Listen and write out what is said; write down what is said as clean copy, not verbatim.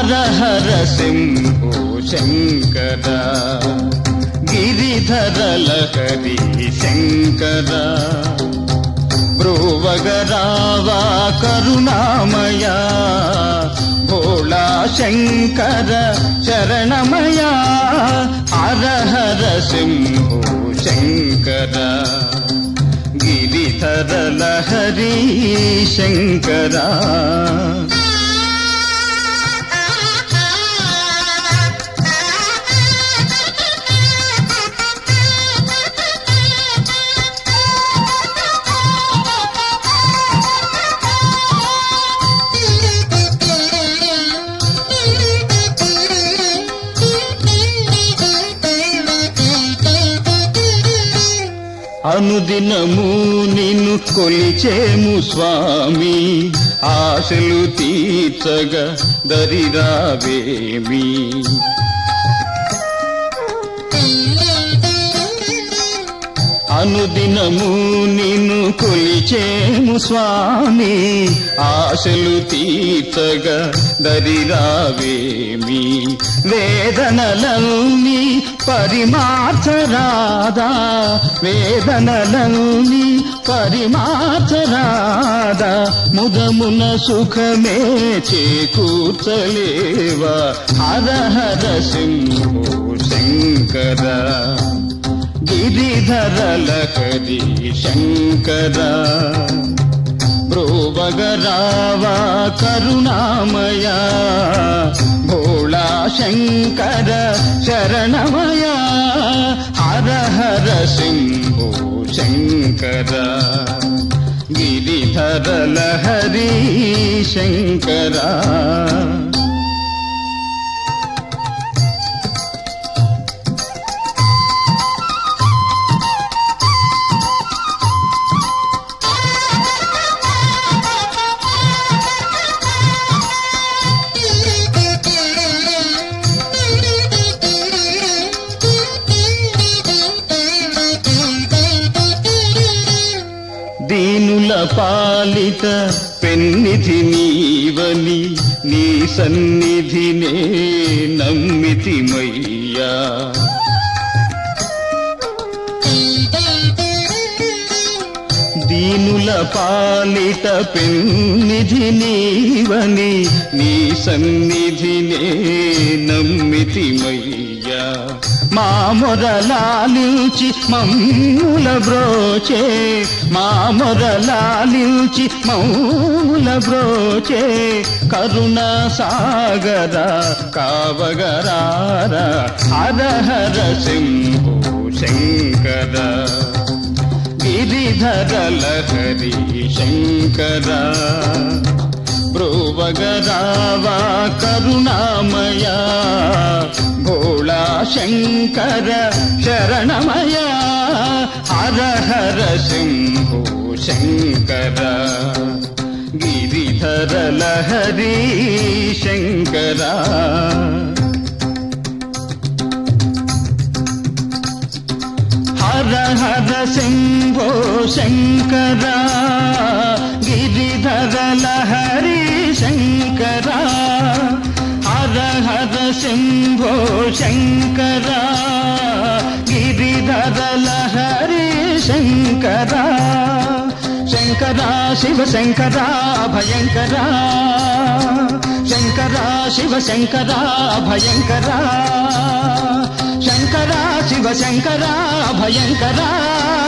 హర హర శంభో శంకర గిరిధర లహరి శంకర బ్రువగరావా కరుణామయ భోళా శంకర శరణమయ హర హర శంభో శంకర గిరిధర లహరి శంకర అనుదినము నిన్ను కొలిచేము స్వామి ఆశలు తీర్చగా దరిరావేమి అనుదినము నిన్ను కొలిచేము స్వామి ఆశలు తీర్చగా దరిరావేమి వేదనలని పరిమార్చరాదా వేదనలని పరిమార్చరాదా ముదమున సుఖమే చేకూర్చలేవా హర హర శంభో శంకర గిరిధర లహరి శంకర బ్రువగరావా కరుణామయ భోళా శంకర శరణమయ హర హర శంభో శంకర గిరిధర లహరి శంకర దీనుల పాలిత పెన్నిధి నీవని నీ సన్నిధినే నమ్మితిమయ్యా దీనుల పాలిత పెన్నిధి నీవని నీ సన్నిధినే నమ్మితిమయ్యా మా మొరలాలించి మమ్ముల బ్రోచే మా మొరలాలించి మమ్ముల బ్రోచే కరుణా సాగర కావగరార హర హర శంభో శంకర గిరిధర లహరి శంకర బ్రువగరావా కరుణామయ భోళా శంకర శరణమయ హర హర శంభో శంకర గిరిధర లహరి శంకర హర హర శంభో శంకర గిరిధర లహరి శంకర హర హర శంభో శంకర గిరిధర లహరి శంకర శంకర శివ శంకర భయంకర శంకర శివ శంకర భయంకర శంకర శివ శంకర భయంకర